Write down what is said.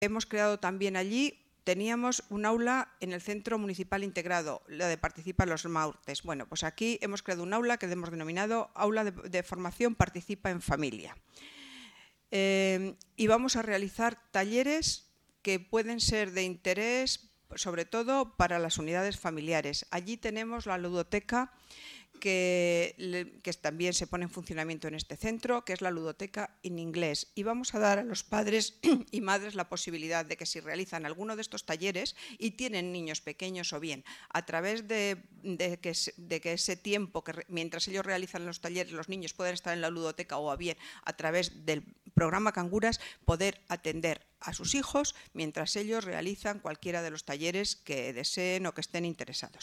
Hemos creado también allí, teníamos un aula en el Centro Municipal Integrado, la de Participa en los Mautes. Bueno, pues aquí hemos creado un aula que hemos denominado Aula de Formación Participa en Familia. Y vamos a realizar talleres que pueden ser de interés, sobre todo para las unidades familiares. Allí tenemos la ludoteca que también se pone en funcionamiento en este centro, que es la ludoteca en inglés. Y vamos a dar a los padres y madres la posibilidad de que si realizan alguno de estos talleres y tienen niños pequeños o bien, a través de que ese tiempo, mientras ellos realizan los talleres, los niños pueden estar en la ludoteca o bien a través del programa Canguras, poder atender a sus hijos mientras ellos realizan cualquiera de los talleres que deseen o que estén interesados.